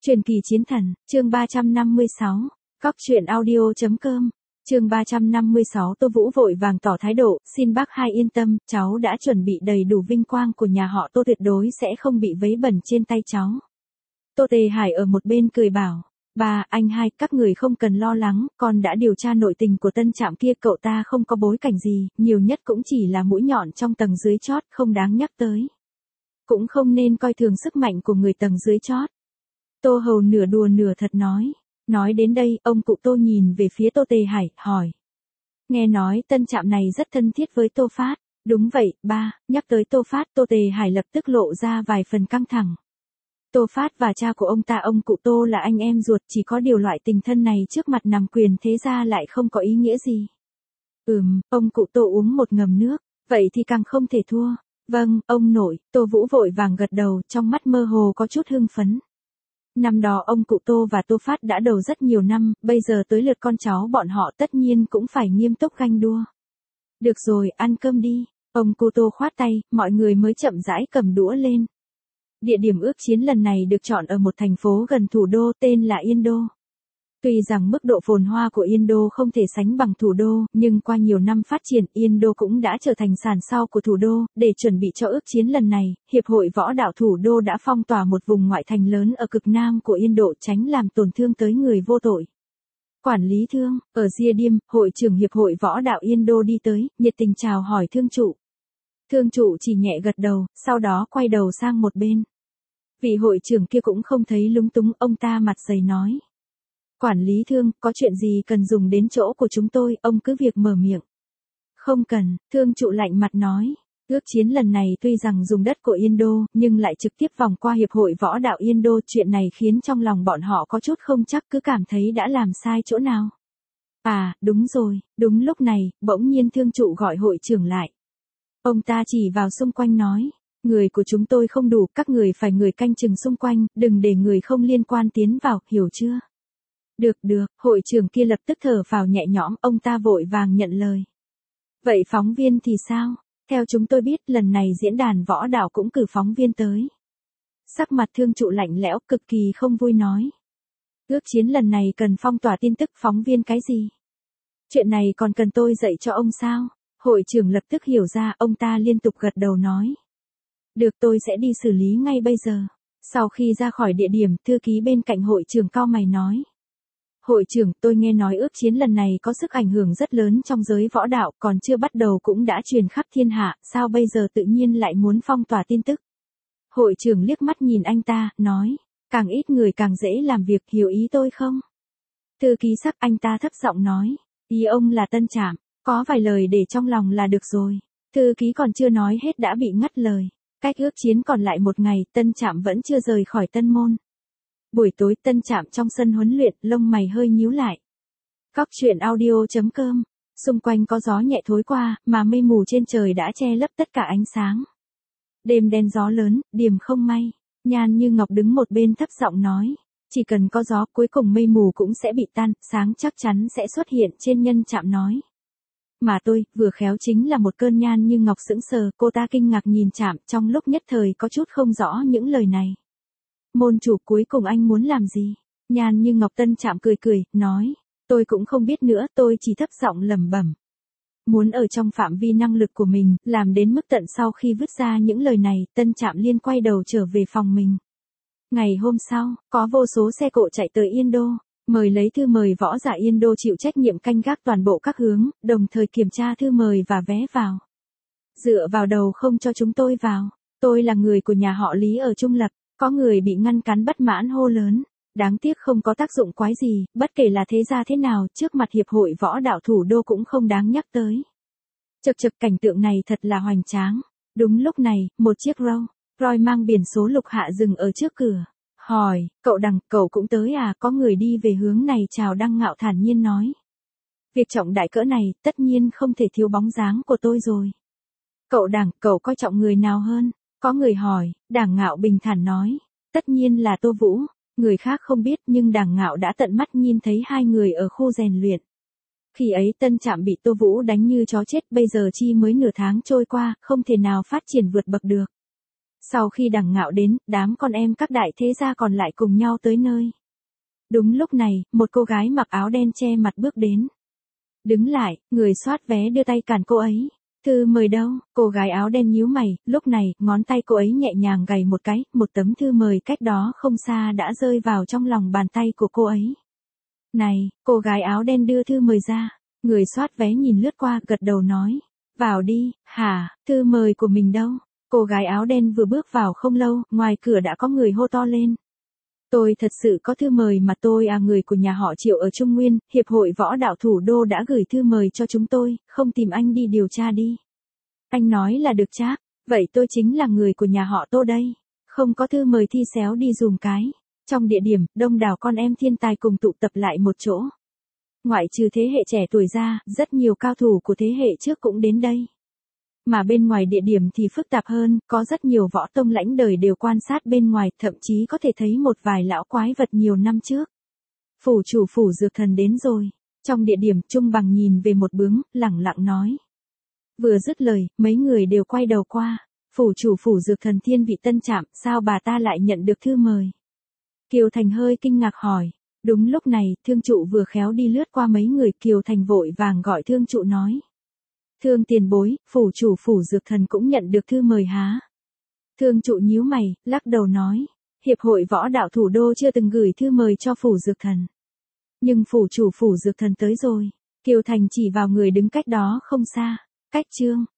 Truyền kỳ chiến thần, chương 356, Cóc truyện audio.com, chương 356 Tô Vũ vội vàng tỏ thái độ, xin bác hai yên tâm, cháu đã chuẩn bị đầy đủ vinh quang của nhà họ Tô tuyệt đối sẽ không bị vấy bẩn trên tay cháu. Tô Tề Hải ở một bên cười bảo, ba, anh hai, các người không cần lo lắng, con đã điều tra nội tình của tân trạm kia, cậu ta không có bối cảnh gì, nhiều nhất cũng chỉ là mũi nhọn trong tầng dưới chót, không đáng nhắc tới. Cũng không nên coi thường sức mạnh của người tầng dưới chót. Tô Hầu nửa đùa nửa thật nói. Nói đến đây, ông cụ Tô nhìn về phía Tô Tề Hải, hỏi. Nghe nói tân trạm này rất thân thiết với Tô Phát. Đúng vậy, ba, nhắc tới Tô Phát, Tô Tề Hải lập tức lộ ra vài phần căng thẳng. Tô Phát và cha của ông ta ông cụ Tô là anh em ruột, chỉ có điều loại tình thân này trước mặt nằm quyền thế gia lại không có ý nghĩa gì. Ông cụ Tô uống một ngụm nước, vậy thì càng không thể thua. Vâng, ông nội, Tô Vũ vội vàng gật đầu, trong mắt mơ hồ có chút hưng phấn. Năm đó ông cụ Tô và Tô Phát đã đầu rất nhiều năm, bây giờ tới lượt con cháu bọn họ tất nhiên cũng phải nghiêm túc ganh đua. Được rồi, ăn cơm đi. Ông cụ Tô khoát tay, mọi người mới chậm rãi cầm đũa lên. Địa điểm ước chiến lần này được chọn ở một thành phố gần thủ đô tên là Yên Đô. Tuy rằng mức độ phồn hoa của Yên Đô không thể sánh bằng thủ đô, nhưng qua nhiều năm phát triển Yên Đô cũng đã trở thành sàn sau của thủ đô. Để chuẩn bị cho ước chiến lần này, Hiệp hội Võ đạo thủ đô đã phong tỏa một vùng ngoại thành lớn ở cực nam của Yên Đô tránh làm tổn thương tới người vô tội. Quản lý Thương, ở Ria Điêm, hội trưởng Hiệp hội Võ đạo Yên Đô đi tới, nhiệt tình chào hỏi thương trụ. Thương trụ chỉ nhẹ gật đầu, sau đó quay đầu sang một bên. Vị hội trưởng kia cũng không thấy lúng túng, ông ta mặt dày nói. Quản lý Thương, có chuyện gì cần dùng đến chỗ của chúng tôi, ông cứ việc mở miệng. Không cần, thương trụ lạnh mặt nói. Ước chiến lần này tuy rằng dùng đất của Yên Đô, nhưng lại trực tiếp vòng qua Hiệp hội Võ đạo Yên Đô, chuyện này khiến trong lòng bọn họ có chút không chắc, cứ cảm thấy đã làm sai chỗ nào. À, đúng rồi, đúng lúc này, bỗng nhiên thương trụ gọi hội trưởng lại. Ông ta chỉ vào xung quanh nói. Người của chúng tôi không đủ, các người phải người canh chừng xung quanh, đừng để người không liên quan tiến vào, hiểu chưa? Được, hội trưởng kia lập tức thở phào nhẹ nhõm, ông ta vội vàng nhận lời. Vậy phóng viên thì sao? Theo chúng tôi biết, lần này diễn đàn võ đạo cũng cử phóng viên tới. Sắc mặt thương trụ lạnh lẽo, cực kỳ không vui nói. Ước chiến lần này cần phong tỏa tin tức, phóng viên cái gì? Chuyện này còn cần tôi dạy cho ông sao? Hội trưởng lập tức hiểu ra, ông ta liên tục gật đầu nói. Được, tôi sẽ đi xử lý ngay bây giờ. Sau khi ra khỏi địa điểm, thư ký bên cạnh hội trưởng cau mày nói. Hội trưởng, tôi nghe nói ước chiến lần này có sức ảnh hưởng rất lớn trong giới võ đạo, còn chưa bắt đầu cũng đã truyền khắp thiên hạ, sao bây giờ tự nhiên lại muốn phong tỏa tin tức? Hội trưởng liếc mắt nhìn anh ta, nói, càng ít người càng dễ làm việc, hiểu ý tôi không? Thư ký sắc anh ta thấp giọng nói, ý ông là Tân Trạm, có vài lời để trong lòng là được rồi. Thư ký còn chưa nói hết đã bị ngắt lời. Cách ước chiến còn lại một ngày, Tân Trạm vẫn chưa rời khỏi Tân Môn. Buổi tối, Tân Trạm trong sân huấn luyện, lông mày hơi nhíu lại. Cóc truyện audio.com, xung quanh có gió nhẹ thối qua, mà mây mù trên trời đã che lấp tất cả ánh sáng. Đêm đen gió lớn, điềm không may. Nhan Như Ngọc đứng một bên thấp giọng nói, chỉ cần có gió, cuối cùng mây mù cũng sẽ bị tan, sáng chắc chắn sẽ xuất hiện trên. Nhân Trạm nói. Mà tôi, vừa khéo chính là một cơn. Nhan Như Ngọc sững sờ, cô ta kinh ngạc nhìn Trạm, trong lúc nhất thời có chút không rõ những lời này. Môn chủ, cuối cùng anh muốn làm gì? Nhan Như Ngọc. Tân Trạm cười, nói, tôi cũng không biết nữa, tôi chỉ thấp giọng lẩm bẩm. Muốn ở trong phạm vi năng lực của mình, làm đến mức tận. Sau khi vứt ra những lời này, Tân Trạm liền quay đầu trở về phòng mình. Ngày hôm sau, có vô số xe cộ chạy tới Yên Đô. Mời lấy thư mời võ giả Yên Đô chịu trách nhiệm canh gác toàn bộ các hướng, đồng thời kiểm tra thư mời và vé vào. Dựa vào đầu không cho chúng tôi vào. Tôi là người của nhà họ Lý ở Trung Lập. Có người bị ngăn cản bất mãn hô lớn. Đáng tiếc không có tác dụng quái gì, bất kể là thế gia thế nào, trước mặt Hiệp hội Võ đạo thủ đô cũng không đáng nhắc tới. Chật cảnh tượng này thật là hoành tráng. Đúng lúc này, một chiếc Rolls Royce mang biển số lục hạ dừng ở trước cửa. Hỏi, cậu Đằng, cậu cũng tới à? Có người đi về hướng này chào Đăng Ngạo thản nhiên nói. Việc trọng đại cỡ này, tất nhiên không thể thiếu bóng dáng của tôi rồi. Cậu Đằng, cậu coi trọng người nào hơn? Có người hỏi, Đằng Ngạo bình thản nói. Tất nhiên là Tô Vũ. Người khác không biết nhưng Đằng Ngạo đã tận mắt nhìn thấy hai người ở khu rèn luyện. Khi ấy Tân Trạm bị Tô Vũ đánh như chó chết, bây giờ chi mới nửa tháng trôi qua, không thể nào phát triển vượt bậc được. Sau khi Đằng Ngạo đến, đám con em các đại thế gia còn lại cùng nhau tới nơi. Đúng lúc này, một cô gái mặc áo đen che mặt bước đến. Đứng lại, người soát vé đưa tay cản cô ấy. Thư mời đâu? Cô gái áo đen nhíu mày, lúc này, ngón tay cô ấy nhẹ nhàng gảy một cái, một tấm thư mời cách đó không xa đã rơi vào trong lòng bàn tay của cô ấy. Này, cô gái áo đen đưa thư mời ra. Người soát vé nhìn lướt qua, gật đầu nói. Vào đi, hả, thư mời của mình đâu? Cô gái áo đen vừa bước vào không lâu, ngoài cửa đã có người hô to lên. Tôi thật sự có thư mời mà tôi người của nhà họ Triệu ở Trung Nguyên, Hiệp hội Võ đạo Thủ đô đã gửi thư mời cho chúng tôi, không tìm anh đi điều tra đi. Anh nói là được chắc, vậy tôi chính là người của nhà họ Tô đây. Không có thư mời thì xéo đi dùm cái. Trong địa điểm, đông đảo con em thiên tài cùng tụ tập lại một chỗ. Ngoại trừ thế hệ trẻ tuổi ra, rất nhiều cao thủ của thế hệ trước cũng đến đây. Mà bên ngoài địa điểm thì phức tạp hơn, có rất nhiều võ tông lãnh đời đều quan sát bên ngoài, thậm chí có thể thấy một vài lão quái vật nhiều năm trước. Phủ chủ Phủ Dược Thần đến rồi. Trong địa điểm, Trung Bằng nhìn về một bướng, lẳng lặng nói. Vừa dứt lời, mấy người đều quay đầu qua. Phủ chủ Phủ Dược Thần thiên vị tân trạm, sao bà ta lại nhận được thư mời? Kiều Thành hơi kinh ngạc hỏi. Đúng lúc này, thương trụ vừa khéo đi lướt qua mấy người, Kiều Thành vội vàng gọi thương trụ nói. Thương tiền bối, phủ chủ Phủ Dược Thần cũng nhận được thư mời há? Thương trụ nhíu mày, lắc đầu nói. Hiệp hội Võ đạo Thủ đô chưa từng gửi thư mời cho Phủ Dược Thần. Nhưng phủ chủ Phủ Dược Thần tới rồi. Kiều Thành chỉ vào người đứng cách đó không xa. Cách Trương.